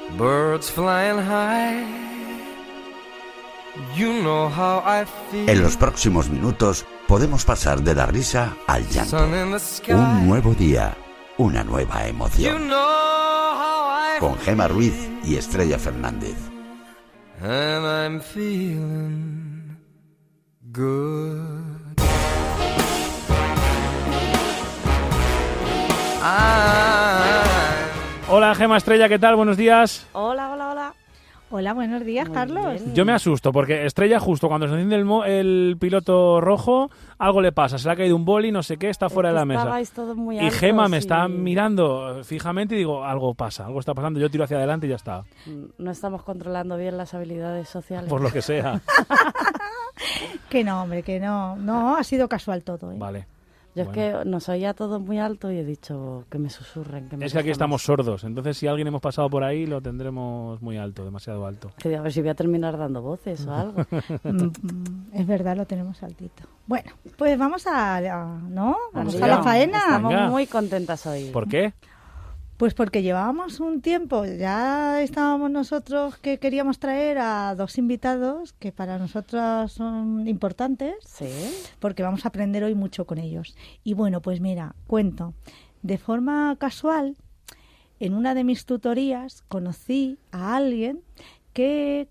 Birds flying high. You know how I feel. En los próximos minutos podemos pasar de la risa al llanto. Sun in the sky. Un nuevo día, una nueva You emoción. know how I Con Gema Ruiz y Estrella Fernández. And I'm feeling good. Hola Gema, Estrella, ¿qué tal? Buenos días. Hola, hola, hola. Hola, buenos días, Muy Carlos. bien. Yo me asusto porque Estrella justo cuando se enciende el piloto rojo, algo le pasa, se le ha caído un boli, no sé qué, está fuera de la mesa. Estabais todos muy Y altos Gema me y está mirando fijamente y digo, algo pasa, algo está pasando, yo tiro hacia adelante y ya está, No estamos controlando bien las habilidades sociales. por lo que sea. Que no, hombre, que no. No, ha sido casual todo, ¿eh? Vale. Yo Bueno. es que nos oía todos muy alto y he dicho que me susurren. Es que aquí estamos sordos, entonces si alguien hemos pasado por ahí lo tendremos muy alto, demasiado alto. A ver si voy a terminar dando voces o algo. Es verdad, lo tenemos altito. Bueno, pues vamos ¿no? Vamos allá. a la faena. Estamos Venga. muy contentas hoy. ¿Por qué? Pues porque llevábamos un tiempo, ya estábamos nosotros que queríamos traer a dos invitados que para nosotros son importantes, Sí. porque vamos a aprender hoy mucho con ellos. Y bueno, pues mira, cuento. De forma casual, en una de mis tutorías conocí a alguien que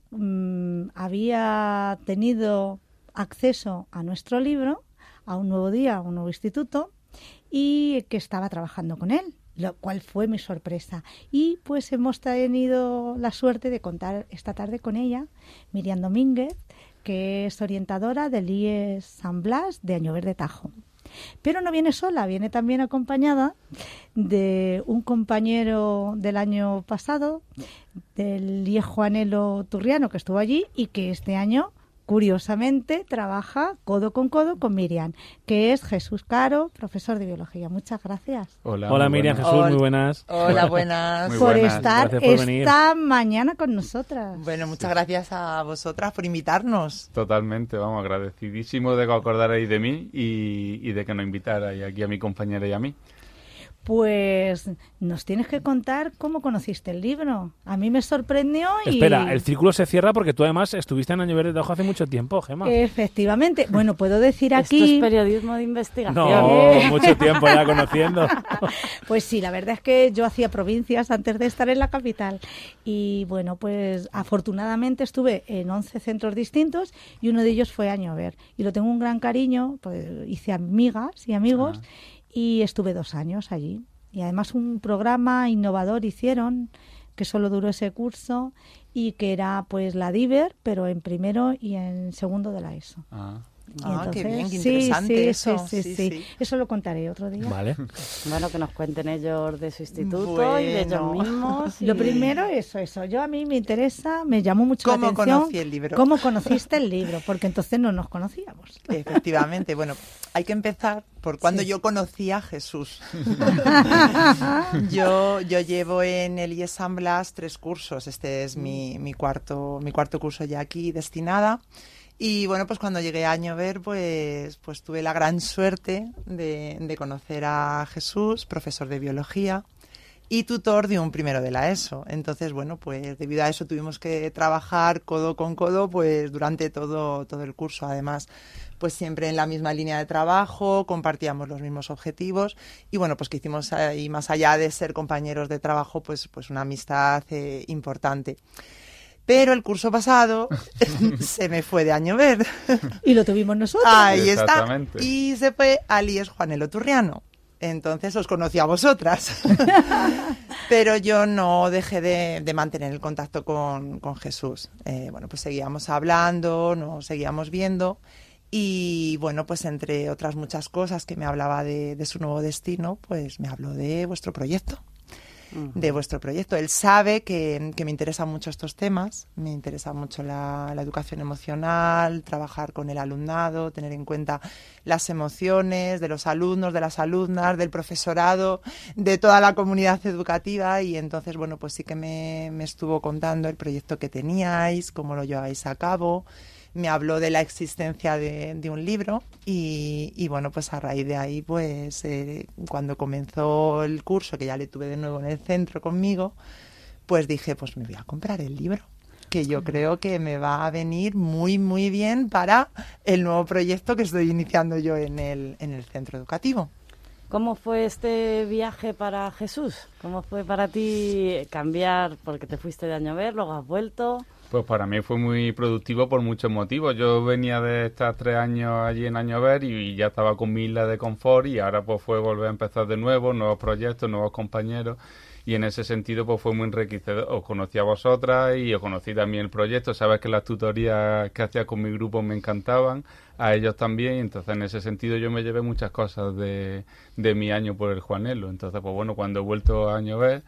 había tenido acceso a nuestro libro, a un nuevo día, a un nuevo instituto, y que estaba trabajando con él, lo cual fue mi sorpresa. Y pues hemos tenido la suerte de contar esta tarde con ella, Miriam Domínguez, que es orientadora del IES San Blas de Añover Tajo. Pero no viene sola, viene también acompañada de un compañero del año pasado, del IES Juanelo Turriano, que estuvo allí y que este año, curiosamente, trabaja codo con Miriam, que es Jesús Caro, profesor de biología. Muchas gracias Hola Miriam, buenas. Jesús, muy buenas. Hola, buenas. Muy por buenas. estar Gracias por venir. esta mañana con nosotras. Bueno, muchas gracias a vosotras por invitarnos. Totalmente, vamos, agradecidísimo de que os acordarais de mí y de que nos invitarais aquí a mi compañera y a mí. Pues nos tienes que contar cómo conociste el libro. A mí me sorprendió y... Espera, el círculo se cierra porque tú además estuviste en Añover de Tajo hace mucho tiempo, Gema. Efectivamente. Bueno, puedo decir Esto aquí... es periodismo de investigación. No, mucho tiempo ya conociendo. Pues sí, la verdad es que yo hacía provincias antes de estar en la capital. Y bueno, pues afortunadamente estuve en 11 centros distintos y uno de ellos fue Añover. Y lo tengo un gran cariño, pues hice amigas y amigos y estuve 2 años allí. Y además un programa innovador hicieron, que solo duró ese curso y que era pues la DIVER, pero en primero y en segundo de la ESO. Y Qué bien, qué sí, interesante sí, eso. sí. Eso lo contaré otro día. Vale. Bueno, que nos cuenten ellos de su instituto y de ellos Bueno. mismos. Lo primero, eso. Yo a mí me interesa, me llamó mucho la ¿Cómo atención. conocí el libro? ¿Cómo conociste el libro? Porque entonces no nos conocíamos. Efectivamente, bueno, hay que empezar por cuando yo conocí a Jesús. Yo llevo en el IES San Blas 3 cursos. Este es mi cuarto curso ya aquí destinada. Y bueno, pues cuando llegué a Añover, pues tuve la gran suerte de conocer a Jesús, profesor de biología y tutor de un primero de la ESO. Entonces, bueno, pues debido a eso tuvimos que trabajar codo con codo pues durante todo el curso. Además, pues siempre en la misma línea de trabajo, compartíamos los mismos objetivos y bueno, pues que hicimos ahí, más allá de ser compañeros de trabajo, pues una amistad importante. Pero el curso pasado se me fue de Añover. Y lo tuvimos nosotros. Ahí está. Exactamente. Y se fue al IES Juanelo Turriano. Entonces os conocí a vosotras. Pero yo no dejé de mantener el contacto con Jesús. Bueno, pues seguíamos hablando, nos seguíamos viendo. Y bueno, pues entre otras muchas cosas que me hablaba de su nuevo destino, pues me habló de vuestro proyecto. De vuestro proyecto. Él sabe que me interesan mucho estos temas, me interesa mucho la educación emocional, trabajar con el alumnado, tener en cuenta las emociones de los alumnos, de las alumnas, del profesorado, de toda la comunidad educativa y entonces, bueno, pues sí que me estuvo contando el proyecto que teníais, cómo lo lleváis a cabo. Me habló de la existencia de un libro y bueno, pues a raíz de ahí, pues cuando comenzó el curso, que ya le tuve de nuevo en el centro conmigo, pues dije, pues me voy a comprar el libro, que yo creo que me va a venir muy, muy bien para el nuevo proyecto que estoy iniciando yo en el centro educativo. ¿Cómo fue este viaje para Jesús? ¿Cómo fue para ti cambiar, porque te fuiste de Añover, luego has vuelto? Pues para mí fue muy productivo por muchos motivos. Yo venía de estar 3 años allí en Añover y ya estaba con mi isla de confort, y ahora pues fue volver a empezar de nuevo, nuevos proyectos, nuevos compañeros, y en ese sentido pues fue muy enriquecedor. Os conocí a vosotras y os conocí también el proyecto. Sabes que las tutorías que hacía con mi grupo me encantaban, a ellos también, y entonces en ese sentido yo me llevé muchas cosas de mi año por el Juanelo. Entonces pues bueno, cuando he vuelto a Añover,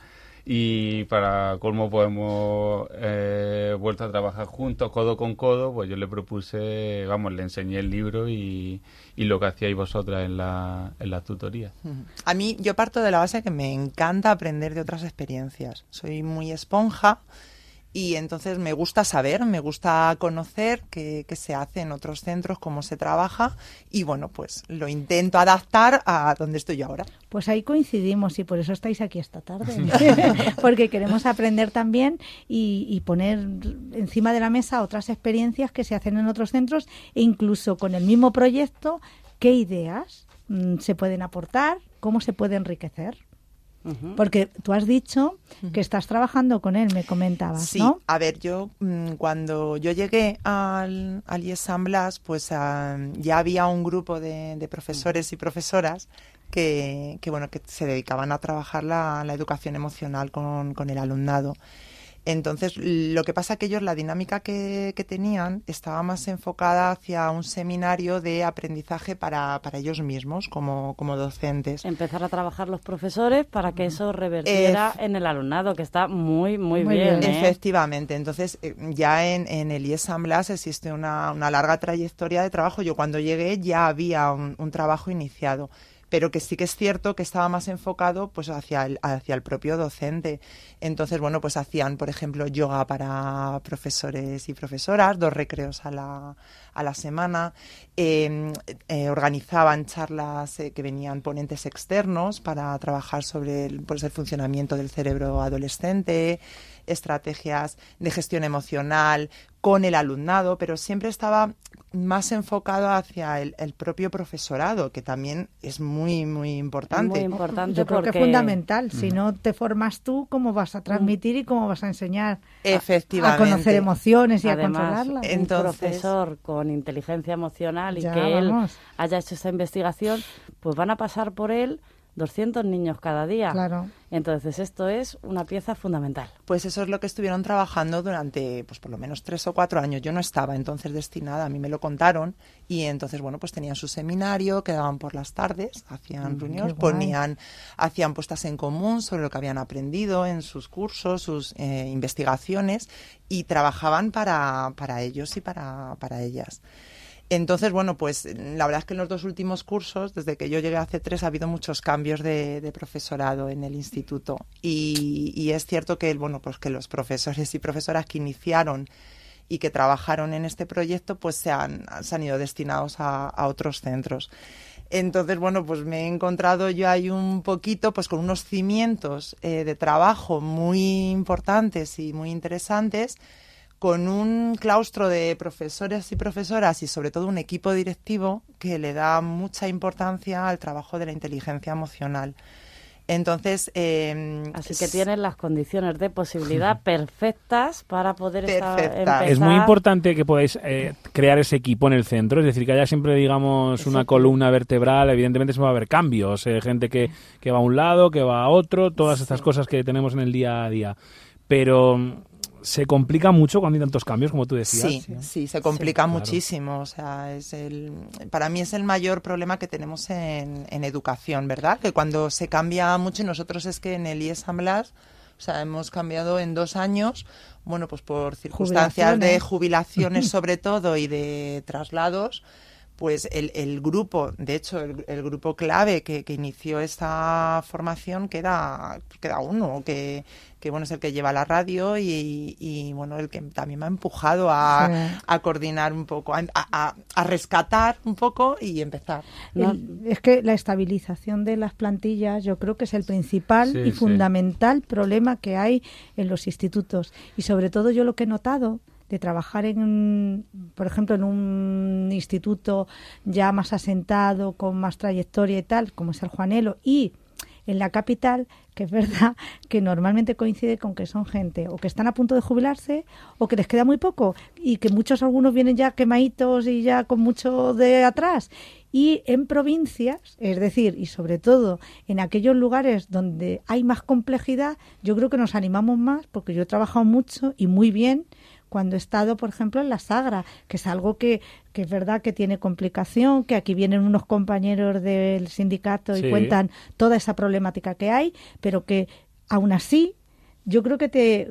y para colmo pues hemos vuelto a trabajar juntos, codo con codo, pues yo le propuse, le enseñé el libro y lo que hacíais vosotras en las tutorías. A mí, yo parto de la base que me encanta aprender de otras experiencias. Soy muy esponja y entonces me gusta saber, me gusta conocer qué se hace en otros centros, cómo se trabaja, y bueno, pues lo intento adaptar a donde estoy yo ahora. Pues ahí coincidimos y por eso estáis aquí esta tarde, porque queremos aprender también y poner encima de la mesa otras experiencias que se hacen en otros centros, e incluso con el mismo proyecto, qué ideas se pueden aportar, cómo se puede enriquecer. Porque tú has dicho que estás trabajando con él, me comentabas, sí, ¿no? A ver, yo cuando yo llegué al IES San Blas, pues ya había un grupo de profesores y profesoras que se dedicaban a trabajar la educación emocional con el alumnado. Entonces, lo que pasa que ellos, la dinámica que tenían estaba más enfocada hacia un seminario de aprendizaje para ellos mismos, como docentes. Empezar a trabajar los profesores para que eso revertiera en el alumnado, que está muy, muy bien. Efectivamente. Entonces, ya en el IES San Blas existe una larga trayectoria de trabajo. Yo cuando llegué ya había un trabajo iniciado, pero que sí que es cierto que estaba más enfocado pues hacia el propio docente. Entonces, bueno, pues hacían, por ejemplo, yoga para profesores y profesoras, 2 recreos a la semana, organizaban charlas que venían ponentes externos para trabajar sobre el funcionamiento del cerebro adolescente, estrategias de gestión emocional con el alumnado, pero siempre estaba más enfocado hacia el propio profesorado, que también es muy, muy importante. Muy importante. Yo creo que es fundamental. Si no te formas tú, ¿cómo vas a transmitir y cómo vas a enseñar a conocer emociones y además, a controlarlas? Un profesor con inteligencia emocional y que él haya hecho esa investigación, pues van a pasar por él 200 niños cada día. Claro. Entonces, esto es una pieza fundamental. Pues eso es lo que estuvieron trabajando durante, pues por lo menos 3 o 4 años. Yo no estaba entonces destinada, a mí me lo contaron, y entonces, bueno, pues tenían su seminario, quedaban por las tardes, hacían reuniones, hacían puestas en común sobre lo que habían aprendido en sus cursos, sus investigaciones, y trabajaban para ellos y para ellas. Entonces, bueno, pues la verdad es que en los 2 últimos cursos, desde que yo llegué hace 3, ha habido muchos cambios de profesorado en el instituto. Y es cierto que, bueno, pues que los profesores y profesoras que iniciaron y que trabajaron en este proyecto, pues se han ido destinados a otros centros. Entonces, bueno, pues me he encontrado yo ahí un poquito pues con unos cimientos de trabajo muy importantes y muy interesantes, con un claustro de profesores y profesoras y sobre todo un equipo directivo que le da mucha importancia al trabajo de la inteligencia emocional. Entonces, así que tienes las condiciones de posibilidad perfectas para poder empezar. Es muy importante que podáis crear ese equipo en el centro, es decir, que haya siempre, digamos, una columna vertebral. Evidentemente se va a haber cambios, gente que va a un lado, que va a otro, todas estas cosas que tenemos en el día a día. Pero se complica mucho cuando hay tantos cambios, como tú decías. Sí, se complica muchísimo. O sea, para mí es el mayor problema que tenemos en educación, ¿verdad? Que cuando se cambia mucho, y nosotros es que en el IES San Blas, o sea, hemos cambiado en 2 años, bueno, pues por circunstancias de jubilaciones sobre todo y de traslados, pues el grupo, de hecho, el grupo clave que inició esta formación queda uno, que bueno, es el que lleva la radio y bueno, el que también me ha empujado a coordinar un poco, a rescatar un poco y empezar. Es que la estabilización de las plantillas yo creo que es el principal y fundamental problema que hay en los institutos. Y sobre todo yo lo que he notado de trabajar por ejemplo, en un instituto ya más asentado, con más trayectoria y tal, como es el Juanelo, y en la capital, que es verdad que normalmente coincide con que son gente o que están a punto de jubilarse o que les queda muy poco y que algunos vienen ya quemaditos y ya con mucho de atrás. Y en provincias, es decir, y sobre todo en aquellos lugares donde hay más complejidad, yo creo que nos animamos más, porque yo he trabajado mucho y muy bien cuando he estado, por ejemplo, en la Sagra, que es algo que es verdad que tiene complicación, que aquí vienen unos compañeros del sindicato y cuentan toda esa problemática que hay, pero que aún así yo creo que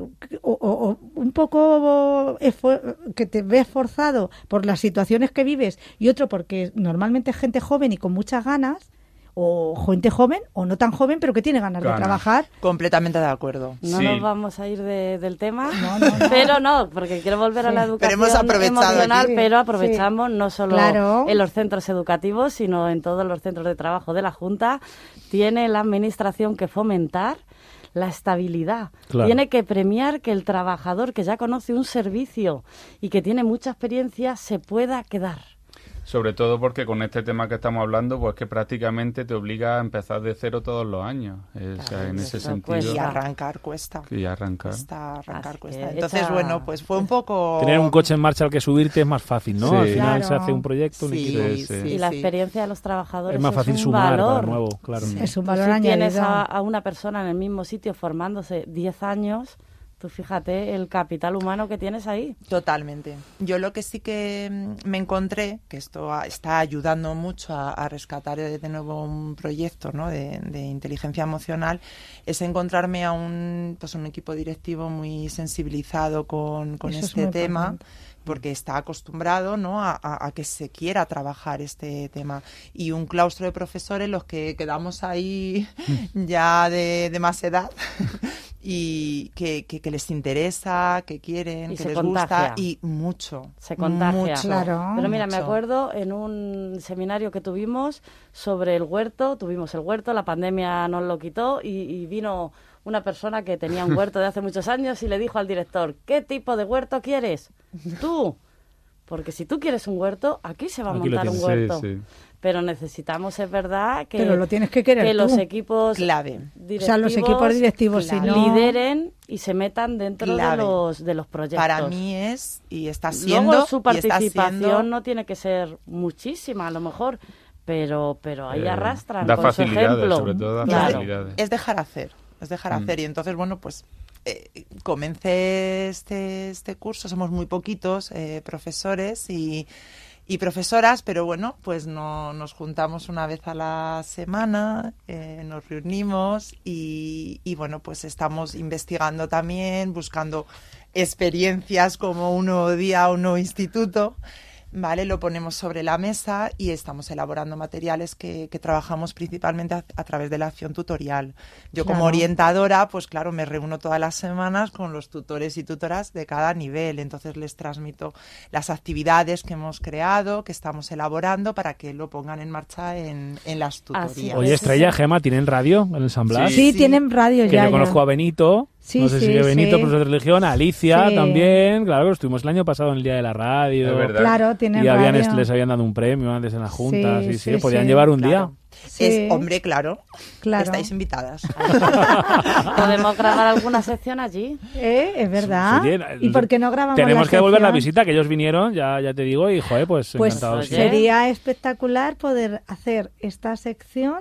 un poco que te ves forzado por las situaciones que vives y otro porque normalmente es gente joven y con muchas ganas, o gente joven o no tan joven pero que tiene ganas de trabajar. Completamente de acuerdo. No nos vamos a ir del tema, pero no, porque quiero volver a la educación emocional, pero aprovechamos no solo en los centros educativos, sino en todos los centros de trabajo de la Junta. Tiene la Administración que fomentar la estabilidad. Tiene que premiar que el trabajador que ya conoce un servicio y que tiene mucha experiencia se pueda quedar. Sobre todo porque con este tema que estamos hablando, pues que prácticamente te obliga a empezar de cero todos los años. O sea, en ese sentido. Y arrancar cuesta. Cuesta. Entonces, bueno, pues fue un poco... Tener un coche en marcha al que subirte es más fácil, ¿no? Sí. Al final se hace un proyecto, y la experiencia de los trabajadores es más fácil sumar valor. De nuevo, claro. Es un valor añadido. Si tienes a una persona en el mismo sitio formándose 10 años... Tú fíjate el capital humano que tienes ahí. Totalmente. Yo lo que sí que me encontré, que esto está ayudando mucho a rescatar de nuevo un proyecto, ¿no? de inteligencia emocional, es encontrarme a un equipo directivo muy sensibilizado con este tema. Importante. Porque está acostumbrado, ¿no? a que se quiera trabajar este tema. Y un claustro de profesores, los que quedamos ahí ya de más edad, y que les interesa, que quieren, y que les contagia. Gusta, y mucho. Se contagia. Mucho. Claro. Pero mira, me acuerdo en un seminario que tuvimos sobre el huerto, la pandemia nos lo quitó y vino una persona que tenía un huerto de hace muchos años y le dijo al director, ¿qué tipo de huerto quieres? Tú. Porque si tú quieres un huerto, aquí se va a montar un huerto. Sí. Pero necesitamos, es verdad, que, pero lo tienes que querer que tú. Los equipos clave. O sea, los equipos directivos lideren y se metan dentro de los proyectos. Para mí es, y está siendo... Luego su participación no tiene que ser muchísima, a lo mejor, pero ahí arrastran da con su ejemplo. Sobre todo da facilidades. Es dejar hacer. Y entonces, bueno, pues comencé este curso, somos muy poquitos profesores y profesoras, pero bueno, pues nos juntamos una vez a la semana, nos reunimos y bueno, pues estamos investigando también, buscando experiencias como un nuevo día, un nuevo instituto. Vale, lo ponemos sobre la mesa y estamos elaborando materiales que trabajamos principalmente a través de la acción tutorial. Yo como orientadora, pues claro, me reúno todas las semanas con los tutores y tutoras de cada nivel. Entonces les transmito las actividades que hemos creado, que estamos elaborando para que lo pongan en marcha en las tutorías. Oye, Estrella, Gemma, ¿tienen radio en el San Blas? Sí, tienen radio que ya. Yo conozco a Benito. Sí, no sé si Benito, profesor de religión, a Alicia también, claro, estuvimos el año pasado en el Día de la Radio. Es verdad. Claro, tienen y radio. Les habían dado un premio antes en la Junta, podían llevar un día. Sí. Hombre, claro, estáis invitadas. Podemos grabar alguna sección allí. Es verdad. Oye, ¿y por qué no grabamos Tenemos que devolver la visita, que ellos vinieron, ya te digo, y pues encantados. Sería espectacular poder hacer esta sección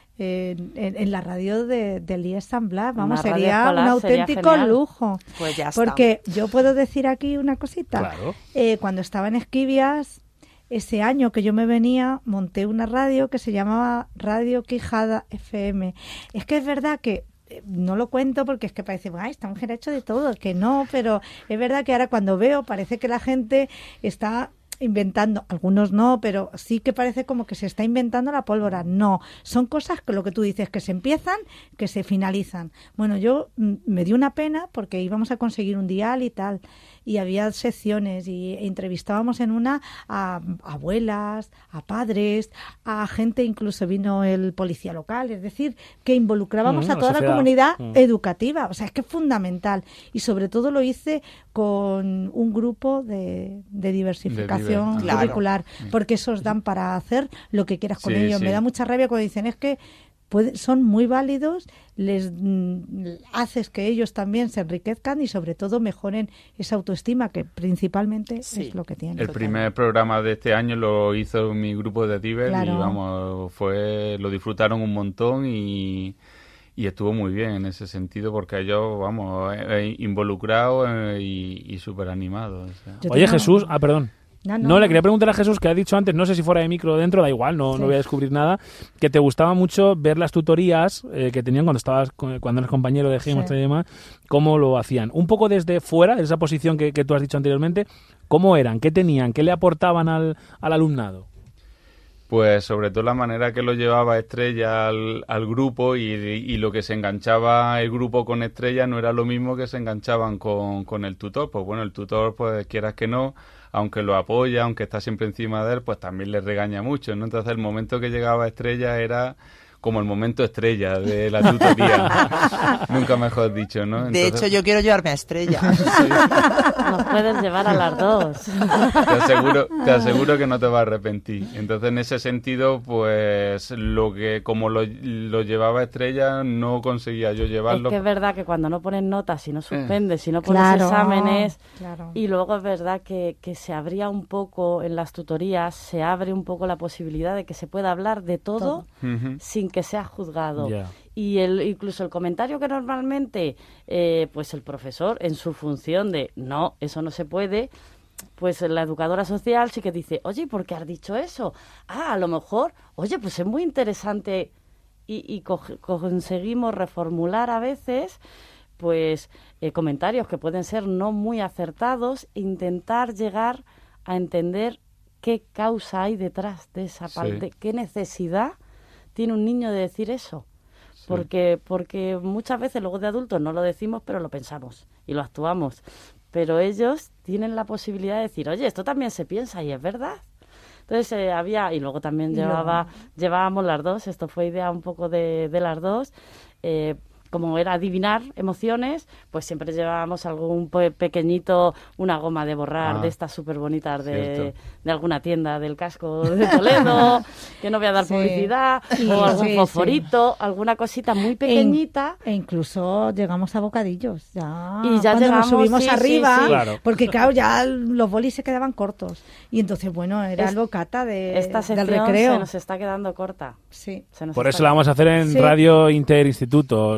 en la radio del IES San Blas. Vamos, sería un auténtico lujo. Pues ya está. Porque yo puedo decir aquí una cosita. Claro. Cuando estaba en Esquivias, ese año que yo me venía, monté una radio que se llamaba Radio Quijada FM. Es que es verdad que no lo cuento porque es que parece, esta mujer ha hecho de todo, que no, pero es verdad que ahora cuando veo parece que la gente está inventando, algunos no, pero sí que parece como que se está inventando la pólvora. No, son cosas que lo que tú dices, que se empiezan, que se finalizan. Bueno, yo me dio una pena porque íbamos a conseguir un dial y tal, y había secciones y entrevistábamos en una a abuelas, a padres, a gente, incluso vino el policía local, es decir, que involucrábamos a toda la comunidad educativa. O sea, es que es fundamental. Y sobre todo lo hice con un grupo de diversificación curricular, porque esos dan para hacer lo que quieras con ellos. Me da mucha rabia cuando dicen, es que son muy válidos, les haces que ellos también se enriquezcan y sobre todo mejoren esa autoestima, que principalmente es lo que tienen. El primer programa de este año lo hizo mi grupo de Diver y vamos, lo disfrutaron un montón y estuvo muy bien en ese sentido porque ellos, vamos, involucrados y súper animados. O sea. Oye, Jesús, perdón. No, le quería preguntar a Jesús, que ha dicho antes, no sé si fuera de micro o dentro, da igual, no voy a descubrir nada, que te gustaba mucho ver las tutorías que tenían cuando eras compañero de GEMOS y demás, cómo lo hacían. Un poco desde fuera, de esa posición que tú has dicho anteriormente, ¿cómo eran? ¿Qué tenían? ¿Qué le aportaban al alumnado? Pues sobre todo la manera que lo llevaba Estrella al grupo y lo que se enganchaba el grupo con Estrella no era lo mismo que se enganchaban con el tutor. Pues bueno, el tutor, pues quieras que no, aunque lo apoya, aunque está siempre encima de él, pues también le regaña mucho, ¿no? Entonces el momento que llegaba Estrella era como el momento estrella de la tutoría. Nunca mejor dicho, ¿no? Entonces, de hecho, yo quiero llevarme a Estrella. Sí. Nos puedes llevar a las dos. Te aseguro que no te vas a arrepentir. Entonces, en ese sentido, pues, como lo llevaba Estrella, no conseguía yo llevarlo. Es que es verdad que cuando no pones notas, si no suspendes, si no pones exámenes, y luego es verdad que se abría un poco en las tutorías, se abre un poco la posibilidad de que se pueda hablar de todo. Sin que sea juzgado. Y incluso el comentario que normalmente pues el profesor, en su función de no, eso no se puede, pues la educadora social sí que dice, oye, ¿por qué has dicho eso? A lo mejor, oye, pues es muy interesante y conseguimos reformular a veces pues comentarios que pueden ser no muy acertados, intentar llegar a entender qué causa hay detrás de esa parte, qué necesidad tiene un niño de decir eso. Porque muchas veces luego de adultos no lo decimos, pero lo pensamos y lo actuamos. Pero ellos tienen la posibilidad de decir, oye, esto también se piensa y es verdad. Entonces y luego también llevábamos las dos, esto fue idea un poco de las dos, como era adivinar emociones, pues siempre llevábamos algún pequeñito, una goma de borrar de estas súper bonitas de alguna tienda del casco de Toledo, que no voy a dar publicidad, o algún fosforito, alguna cosita muy pequeñita. E incluso llegamos a bocadillos, y ya cuando nos subimos arriba, Claro. porque claro, ya los bolis se quedaban cortos. Y entonces, bueno, era el bocata esta sección del recreo. Se nos está quedando corta. Sí. Por eso la vamos a hacer en Radio Interinstitutos.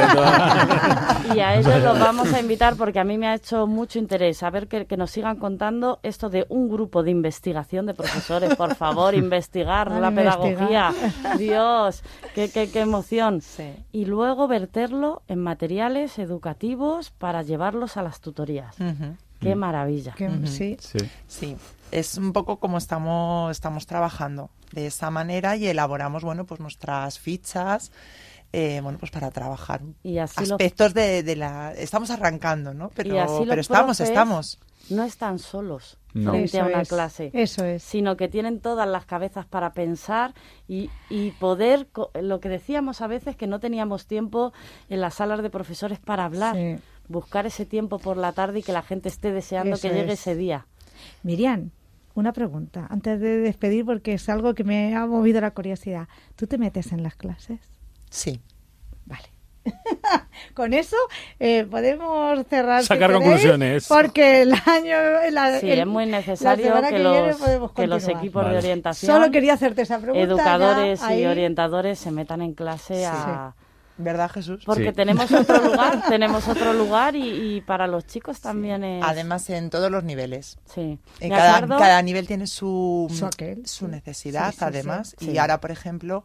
Y a ellos los vamos a invitar porque a mí me ha hecho mucho interés saber que nos sigan contando esto de un grupo de investigación de profesores, por favor, investigar la pedagogía. Dios, qué emoción. Sí. Y luego verterlo en materiales educativos para llevarlos a las tutorías. Qué maravilla. Sí. Es un poco como estamos trabajando de esa manera y elaboramos, bueno, pues nuestras fichas. Pues para trabajar y así aspectos de la... Estamos arrancando, ¿no? Pero estamos. No están solos frente a una clase. Eso es. Sino que tienen todas las cabezas para pensar y poder... Lo que decíamos a veces, que no teníamos tiempo en las salas de profesores para hablar. Sí. Buscar ese tiempo por la tarde y que la gente esté deseando que llegue ese día. Miriam, una pregunta antes de despedir, porque es algo que me ha movido la curiosidad. ¿Tú te metes en las clases? Sí. Vale. Con eso podemos cerrar. Sacar conclusiones. Porque el año... es muy necesario que los equipos de orientación... Solo quería hacerte esa pregunta. Educadores y orientadores se metan en clase ¿Verdad, Jesús? Porque tenemos otro lugar y para los chicos también es... Además, en todos los niveles. Sí. Cada nivel tiene su necesidad, además. Sí. Y ahora, por ejemplo...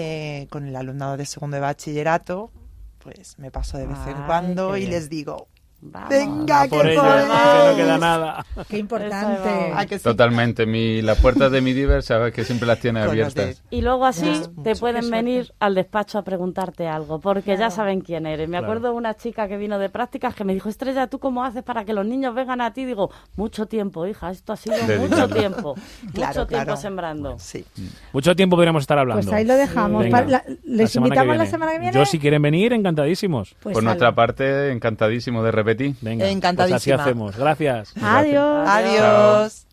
con el alumnado de segundo de bachillerato, pues me paso de vez en cuando y les digo, Vamos. Venga, por ello, que no queda nada. Qué importante. Totalmente. Las puertas de mi Diver, sabes que siempre las tiene abiertas. Y luego así te pueden venir al despacho a preguntarte algo, porque ya saben quién eres. Me acuerdo de una chica que vino de prácticas que me dijo, Estrella, ¿tú cómo haces para que los niños vengan a ti? Digo, mucho tiempo, hija, esto ha sido mucho tiempo. Mucho tiempo sembrando. Sí. Mucho tiempo podríamos estar hablando. Pues ahí lo dejamos. ¿Les invitamos la semana que viene? Yo, si quieren venir, encantadísimos. Pues por nuestra parte, encantadísimo de repetir. Venga, encantadísima. Pues así hacemos. Gracias. Adiós. Adiós.